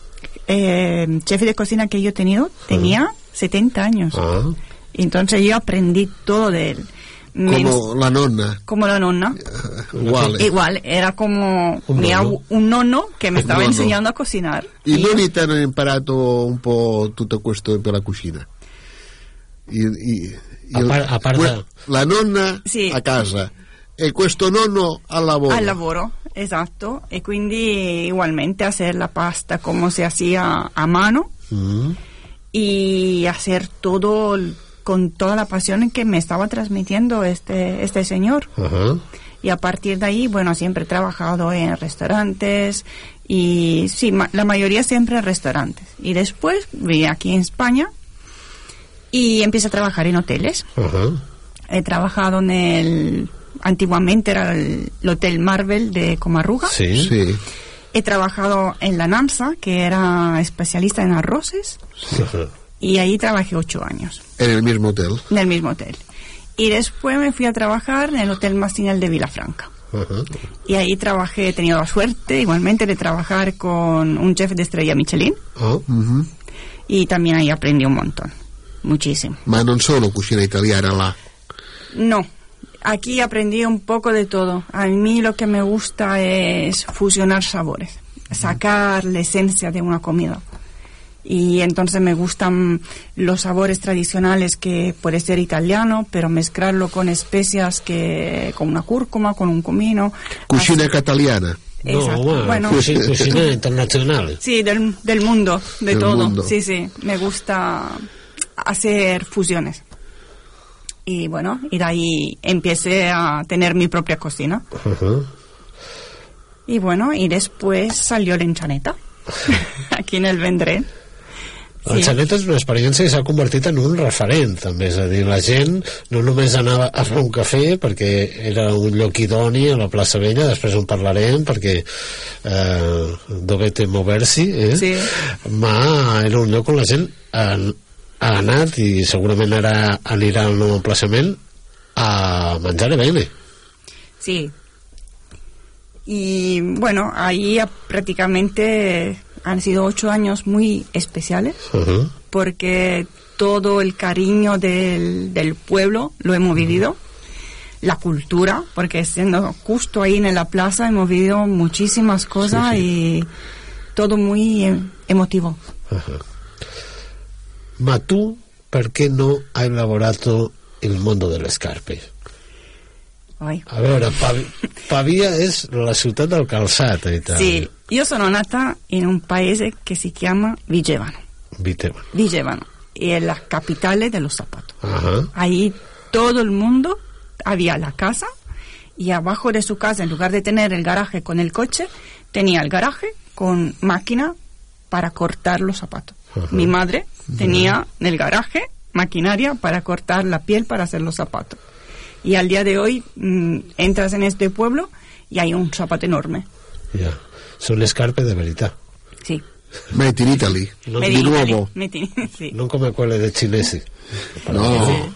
eh, chef de cocina que yo he tenido tenía uh-huh. setenta años. Uh-huh. Entonces yo aprendí todo de él. Como Menos, la nonna. Como la nonna. Uh, igual. Igual, era como un mi nonno, abu, un nonno che mi stava nonno. insegnando a cucinare. I nonni ti hanno imparato un po' tutto questo per la cucina. I, i, a par, a par que, la nonna sì. a casa e questo nonno al lavoro. Al lavoro, esatto. E quindi ugualmente hacer la pasta como se hacía a mano mm. y hacer todo con toda la pasión que me estaba transmitiendo este, este señor. Uh-huh. Y a partir de ahí, bueno, siempre he trabajado en restaurantes y sí, ma- la mayoría siempre en restaurantes. Y después vine aquí en España y empecé a trabajar en hoteles. Uh-huh. He trabajado en el, antiguamente era el, el Hotel Marvel de Comarruga. Sí, sí. He trabajado en la NAMSA, que era especialista en arroces. Sí. Y ahí trabajé ocho años. ¿En el mismo hotel? En el mismo hotel. Y después me fui a trabajar en el Hotel Mastinel de Vilafranca. Uh-huh. Y ahí trabajé, he tenido la suerte igualmente de trabajar con un chef de estrella Michelin. Oh. Uh-huh. Y también ahí aprendí un montón, muchísimo. Ma non solo cucina italiana là. No, aquí aprendí un poco de todo. A mí lo que me gusta es fusionar sabores, sacar la esencia de una comida. Y entonces me gustan los sabores tradicionales que puede ser italiano, pero mezclarlo con especias que con una cúrcuma, con un comino. Cucina así. Cataliana. Exacto. No, bueno, cucina, cucina internacional. Sí, del, del mundo, de del todo. Mundo. Sí, sí, me gusta hacer fusiones. Y bueno, y de ahí empecé a tener mi propia cocina. Uh-huh. Y bueno, y después salió l'Enxaneta, aquí en el Vendrell. El sí. Xaneta és una experiència que s'ha convertit en un referent, també, és a dir, la gent no només anava a fer un cafè perquè era un lloc idoni a la plaça Vella, després en parlarem perquè eh, dovete moversi, eh? Sí. Ma era un lloc on la gent ha, ha anat i segurament ara anirà al nou emplaçament a menjar bene. Sí. Y bueno, ahí prácticamente han sido ocho años muy especiales, uh-huh. porque todo el cariño del, del pueblo lo hemos vivido, la cultura, porque siendo justo ahí en la plaza hemos vivido muchísimas cosas, sí, sí. Y todo muy eh, emotivo. Uh-huh. Ma tu perché no hai lavorato il mondo delle scarpe? Ai. A veure, Pav- Pavia és la ciutat del calçat a Italia. Sí, io sono nata in un paese che si chiama Vigevano. Vigevano. Vigevano, y es la capital de los zapatos. Ajá. Ahí todo el mundo había la casa y abajo de su casa, en lugar de tener el garaje con el coche, tenía el garaje con máquina para cortar los zapatos. Ajá. Mi madre tenía en el garaje maquinaria para cortar la piel para hacer los zapatos. Y al día de hoy mmm, entras en este pueblo y hay un zapato enorme. Ya, son scarpe de veritat. Sí. Made in Italy, non, Made di in nuovo. Italy, sì. non come quelle dei cinesi. No.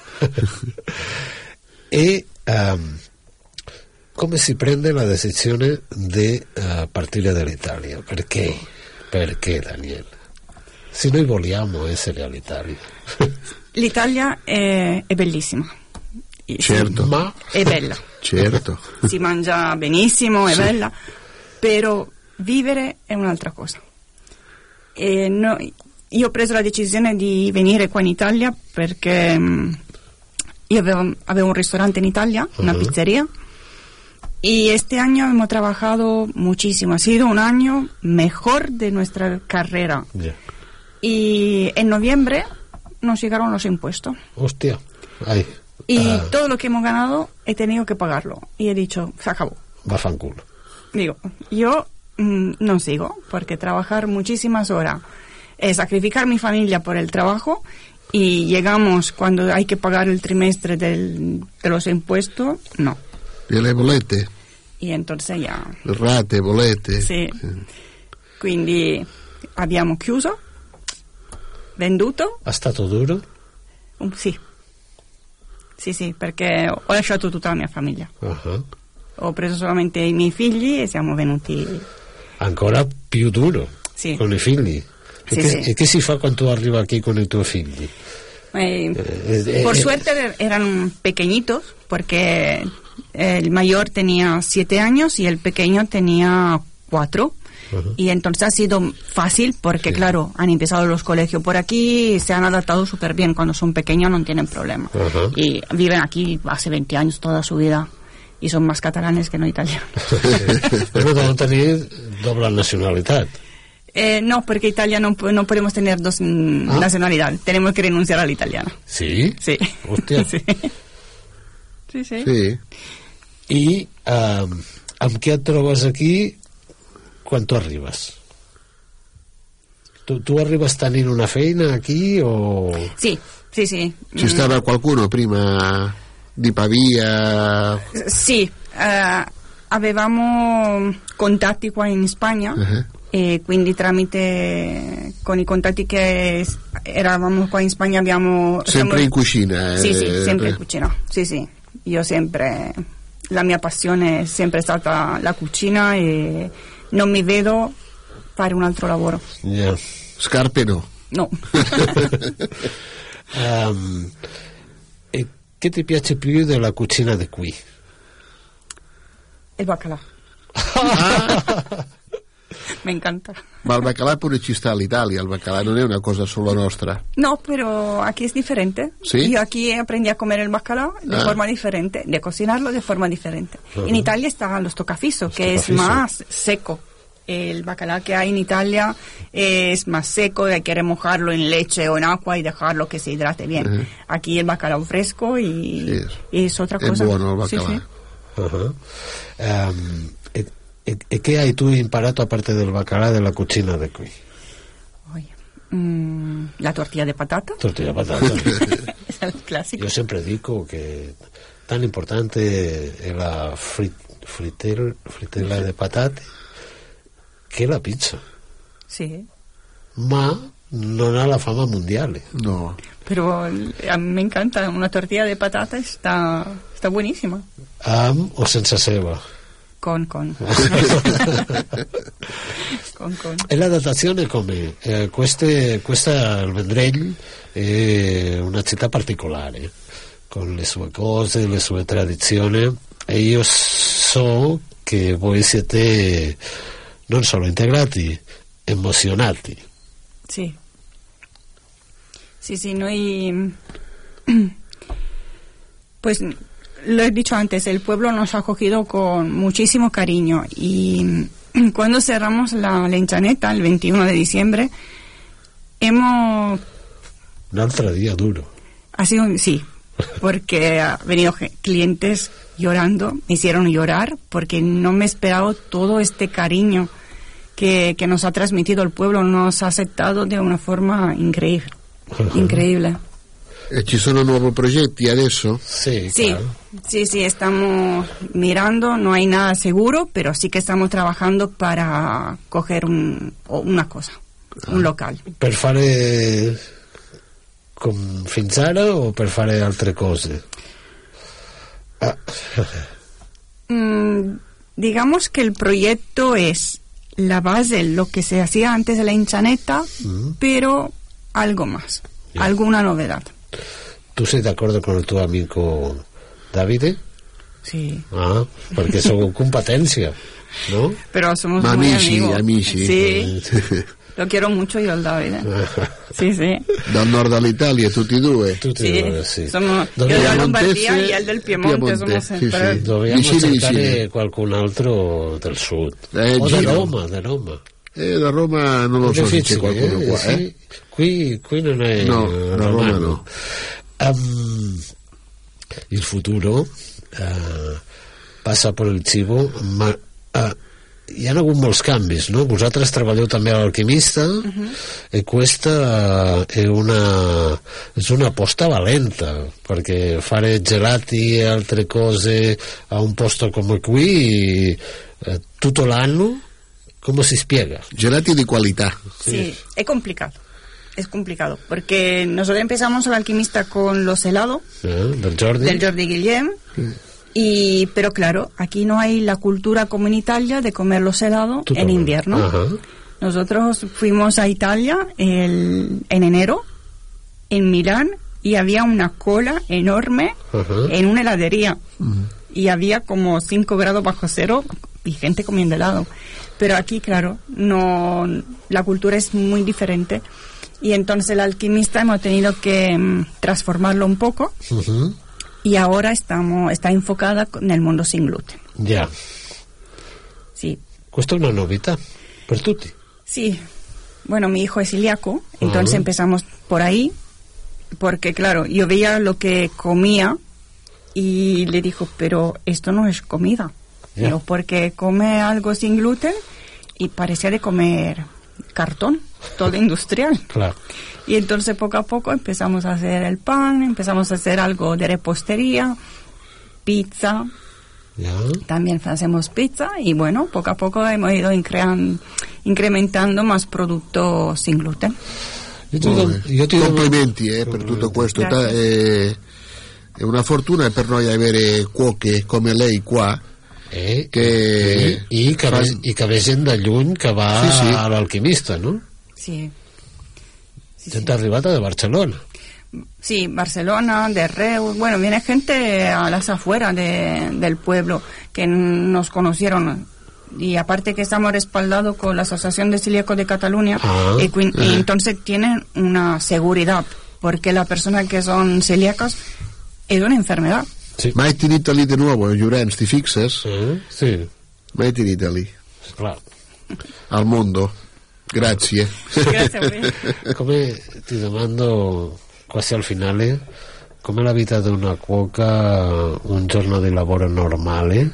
E um, come si prende la decisione di uh, partire dall'Italia? Perché? Perché, Daniel? Se noi vogliamo essere all'Italia. L'Italia è, è bellissima. Certo. Ma è bella. Certo. Si mangia benissimo, è Sì. bella, però vivere è un'altra cosa. E no, io ho preso la decisione di venire qua in Italia perché mh, io avevo, avevo un ristorante in Italia, una Uh-huh. pizzería, y este año hemos trabajado muchísimo. Ha sido un año mejor de nuestra carrera. Yeah. Y en noviembre nos llegaron los impuestos. Hostia. Ay. Y Ah, todo lo que hemos ganado he tenido que pagarlo. Y he dicho, se acabó. va fanculo. Digo, yo mm, no sigo, porque trabajar muchísimas horas, eh, sacrificar mi familia por el trabajo, y llegamos cuando hay que pagar el trimestre del, de los impuestos, no. E le bollette? Y entonces ya, Le rate, bollette? sì. Quindi abbiamo chiuso, venduto, È stato duro? un, sì. Sì, sì, perché ho lasciato tutta la mia famiglia. Uh-huh. Ho preso solamente i miei figli e siamo venuti. Ancora più duro, Sì. con i figli. E, Sì, che, sì. e che si fa quando arriva qui con i tuoi figli? Eh, Eh, por eh, suerte er- eran pequeñitos, porque el mayor tenía siete años y el pequeño tenía cuatro. Uh-huh. Y entonces ha sido fácil porque, Sí. claro, han empezado los colegios por aquí y se han adaptado súper bien. Cuando son pequeños no tienen problema. Ajá. Y viven aquí hace veinte años, toda su vida. Y son más catalanes que no italianos. Però deuen tenir doble nacionalitat. Eh, no, porque Italia no, po- no podemos tener dos mm, Ah. nacionalidades. Tenemos que renunciar a la italiana. Sí? Sí. Hòstia. Sí. Sí, sí. Sì. I um, amb què et trobes aquí quan tu arribes? Tu, tu arribes tenint una feina aquí o... Sì, sì, sì. Ci Mm, stava qualcuno prima di Pavia? Sì, eh, avevamo contatti qua in Spagna Uh-huh. e quindi tramite con i contatti che s- eravamo qua in Spagna abbiamo... Sempre siamo- in cucina? Sì, sì, eh, sempre in eh. cucina. Sì, sì. Io sempre... La mia passione è sempre stata la cucina e non mi vedo fare un altro lavoro. Yeah. Scarpe no? No. um, e che ti piace più della cucina di qui? Il baccalà. Mi encanta. Ma il baccalà pure ci sta all'Italia, il baccalà non è una cosa solo nostra. No, pero aquí es diferente. ¿Sí? Yo aquí aprendí a comer el bacalao de Ah. forma diferente, de cocinarlo de forma diferente. Ajá. En Italia están los tocafiso, que tocafiso. es más seco. El bacalao que hay en Italia es más seco, hay que remojarlo en leche o en agua y dejarlo que se hidrate bien. Ajá. Aquí el bacalao fresco y, Sí, es- y es otra è cosa. buono il Sí, baccalà. sí. Uh-huh. Um, e, e, e che hai tu imparato a parte del baccalà della cucina di qui? Oye, mm, la tortilla de patata. Tortilla de patata. Es el clásico. Io sempre dico che tan importante è la frit, fritel, fritella di patate che la pizza, Sí. ma non ha la fama mondiale. No. Pero eh, a mí me encanta, una tortilla de patata está, está buenísima. Amb o sense ceba? Con, con. con, con. E la datazione come? Eh, queste, questa, il Vendrell, è una città particolare, con le sue cose, le sue tradizioni, e io so che voi siete non solo integrati, emozionati. Sí. Sí, sí, no y... Pues lo he dicho antes, el pueblo nos ha acogido con muchísimo cariño y cuando cerramos la lenchaneta el veintiuno de diciembre hemos... Un altre día duro. Ha sido, sí, porque ha venido ge- clientes llorando, me hicieron llorar porque no me esperaba todo este cariño que, que nos ha transmitido el pueblo, nos ha aceptado de una forma increíble, increíble. E ci sono nuovi progetti adesso? Sí, Sí, claro. sí, sí, estamos mirando, no hay nada seguro, pero sí que estamos trabajando para coger un, o una cosa, un local. Per fare com fins ara o per fare altre cose? Ah. Mm, digamos que el proyecto es la base, lo que se hacía antes de la Inchaneta, Mm. pero algo más, alguna novedad. Tu sei d'accordo con il tuo amico Davide? Sí. Ah, perché sono competencia, no? Pero somos Ma muy amici, amigos. amici. Sí, lo quiero mucho yo al Davide. Sí, sí. Dal nord dall'Italia, tutti e due? Tutti Sí, e due, sì. somos, yo Dobbiamo- de la Lombardia Piemontese y él del Piemonte, Piemonte, somos sì, sempre- sì. Dobbiamo Vicini, cercare vicini. qualcun altro del sud. Eh, o da giro. Roma, da Roma. Eh, da Roma non lo È so se c'è difficile, qualcuno eh, qua, sì. eh? Qui, qui non è No, eh, da Roma romano. no. Um, il futuro uh, passa per il cibo, ma uh, hi ha hagut molts canvis, no? Vosaltres treballeu també a l'Alquimista, uh-huh. e questa uh, è una és una aposta valenta, perché fare gelati e altre cose a un posto come qui uh, tutto l'anno, come si spiega? Gelati di qualità. Sí, es complicado. Es complicado, porque nosotros empezamos el Alquimista con los helados Eh, del Jordi? del Jordi Guillem, y pero claro, aquí no hay la cultura como en Italia de comer los helados Tutto en bene. invierno. Ajá. Nosotros fuimos a Italia el, en enero, en Milán, y había una cola enorme Ajá. en una heladería, y había como cinco grados bajo cero y gente comiendo helado. Pero aquí, claro, no, la cultura es muy diferente, y entonces el Alquimista hemos tenido que mm, transformarlo un poco, Uh-huh. y ahora estamos está enfocada en el mundo sin gluten. Ya. Sí, Questa è una novità per tutti. sí. Bueno, mi hijo es celíaco, entonces Ah. empezamos por ahí, porque claro, yo veía lo que comía y le dijo, pero esto no es comida. Ya. Digo, porque come algo sin gluten y parecía de comer cartón, todo industrial. Claro. Y entonces poco a poco empezamos a hacer el pan, empezamos a hacer algo de repostería, pizza, Ya. también hacemos pizza, y bueno, poco a poco hemos ido increan- incrementando más productos sin gluten. Io ti do- io ti do- Complimenti eh, per tutto questo. Ta- Grazie. è, è una fortuna per noi avere cuoche come lei qua. Eh, che i, i, que fan- ve, i que ve gent de lluny que va Sí, sí. a l'Alquimista, no? Sí. Sí, Gent sí. arribata de Barcelona. Sí, Barcelona, de Reus, bueno, viene gente a las afueras de, del pueblo que nos conocieron, y aparte que estamos respaldados con la Asociación de Celíacos de Cataluña, Ah, y, cui- y eh. entonces tienen una seguridad, porque las personas que son celíacas es una enfermedad. Sí. Made in Italy di nuovo, Llorenç, ti fixes? Eh? Sì, Made in Italy, clar. al mondo. Grazie. Grazie a voi. Come ti domando quasi al finale, come la vita di una cuoca un giorno di lavoro normale?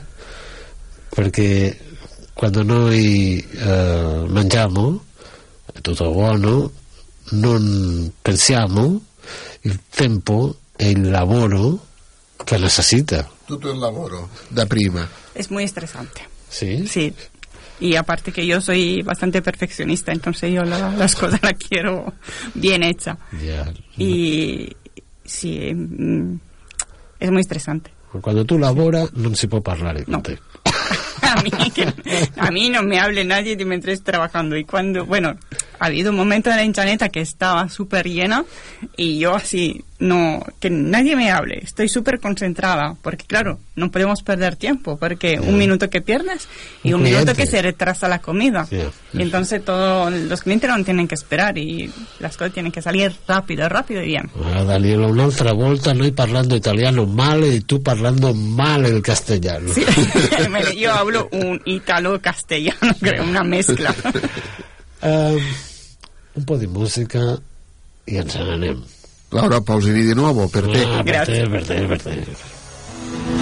Perché quando noi eh, mangiamo è tutto buono, non pensiamo il tempo e il lavoro che necessita. Tutto il lavoro da prima. Es muy estresante. Sí. Sí. Y aparte que yo soy bastante perfeccionista, entonces yo la- las cosas las quiero bien hechas. Ya. Y sí, mm, es muy estresante. Quando tu lavora non si può parlare con No. te. A mí, que- a mí no me hable nadie de mientras estoy trabajando. Y cuando, bueno, ha habido un momento de la Inchaneta que estaba súper llena, y yo así, no, que nadie me hable, estoy súper concentrada, porque claro, no podemos perder tiempo, porque un minuto que pierdes y Un un minuto cliente. que se retrasa la comida. Yeah. Y entonces todos los clientes no tienen que esperar, y las cosas tienen que salir rápido, rápido y bien. Ah, Daniela, un'altra volta noi parlando italiano male e tu parlando male il castellano. Sí. Bueno, yo hablo un italo-castellano, creo, una mezcla. Um, un po' di musica e ens n'anem. Laura Pausini di nuovo per te. Ah, per Grazie. te, per te, per te.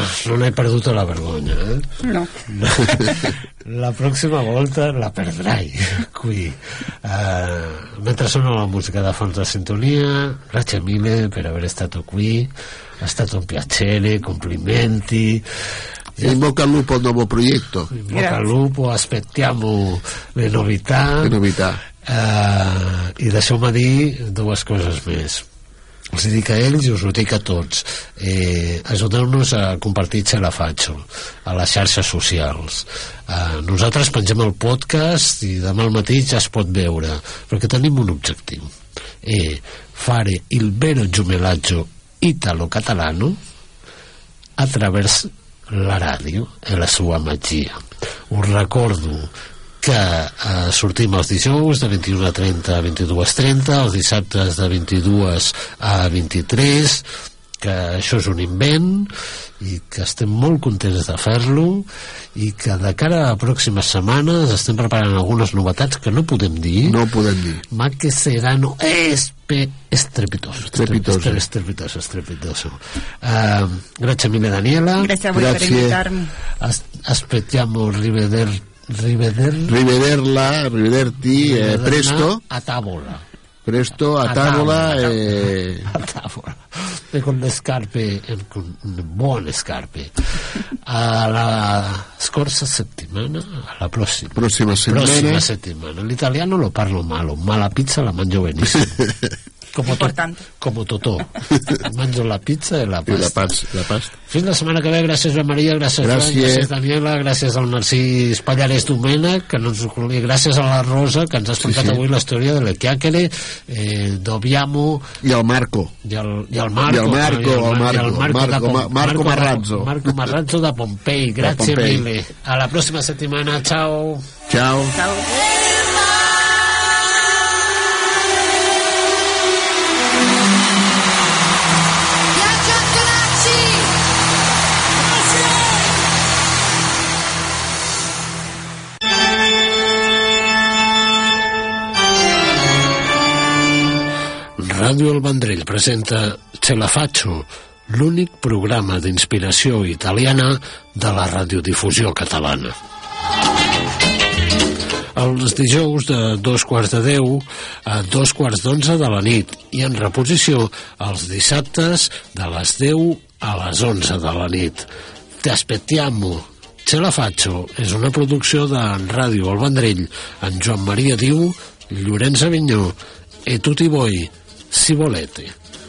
no n'he perdut la vergonya, eh? No. La pròxima volta la perdrai qui. Uh, mentre sona la música de fons de sintonia, grazie mille per aver stato qui, è stato un piacere, complimenti. E in bocca al lupo al nuovo progetto. In bocca al lupo, aspettiamo le novità. Le novità. Uh, I deixeu-me dir dues coses més. Els dic a ells i us ho dic a tots. Eh, ajudeu-nos a compartir Ce la faccio a les xarxes socials. Eh, nosaltres pengem el podcast i demà al matí ja es pot veure, perquè tenim un objectiu. Eh, fare il vero giumellaggio italo-catalano attraverso la ràdio e la sua magia. Us recordo que eh, sortim els dijous de vint-i-una trenta a vint-i-dues trenta, els dissabtes de vint-i-dues a vint-i-tres, que això és un invent i que estem molt contents de fer-lo i que de cara a pròximes setmanes estem preparant algunes novetats que no podem dir, no podem dir ma que seran espe, estrepitoso estrepitoso estrepitoso, estrepitoso. Uh, grazie mille Daniela, grazie a voi per invitarmi. As, aspettiamo riveder Riveder... rivederla rivederti eh, presto a tavola presto a, a tavola, tavola e... a tavola e con le scarpe con buone scarpe alla scorsa settimana alla prossima prossima settimana, prossima settimana. L'italiano lo parlo malo ma la pizza la mangio benissimo. Como, to, como Totó. Mangio la pizza e la pasta. I la pasta, la pasta. Fins la setmana que ve. Gràcies, Joan Maria, gràcies, gràcies. Joan, gràcies, Daniela, gràcies al Narcís Pallarès Domènech, que no ens, i gràcies a la Rosa, que ens ha explicat sí, sí. avui la història de le Chiacchiere, eh, Dobbiamo... I al Marco. I al, i al Marco. I al Marco, i al, Marco, i al Marco, Marco, Marco, Marco, Marco Marrazzo. Marco Marrazzo da Pompei. Grazie mille. A la prossima settimana. Ciao. Ciao. Ciao. Ràdio El Vendrell presenta Ce la faccio, l'únic programa d'inspiració italiana de la radiodifusió catalana. Els dijous de dos quarts de deu a dos quarts d'onze de la nit i en reposició els dissabtes de les deu a les onze de la nit. Te aspettiamo. Ce la faccio és una producció de Ràdio El Vendrell en Joan Maria Diu, Llorenç Avinyó e tutti voi, si volete.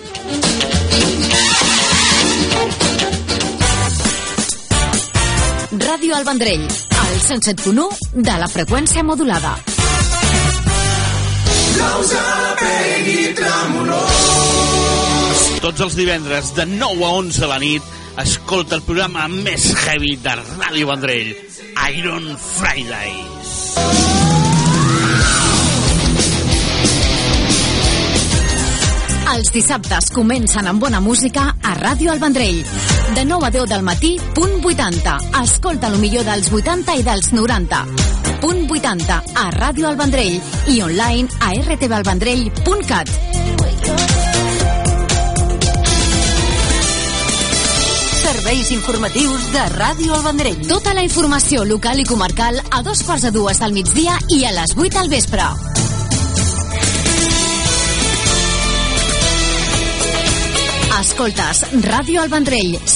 Ràdio El Vendrell, al cent set punt u de la freqüència modulada. Tots els divendres de nou a onze de la nit escolta el programa més heavy de Ràdio Vendrell, Iron Fridays. Els dissabtes comencen amb bona música a Ràdio El Vendrell. De nou a deu del matí, punt vuitanta. Escolta el millor dels vuitanta i dels noranta. Punt vuitanta a Ràdio El Vendrell i online a r t v el vendrell punt cat. Serveis informatius de Ràdio El Vendrell. Tota la informació local i comarcal a dos quarts de dues del migdia i a les vuit del vespre. Escoltes Ràdio El Vendrell,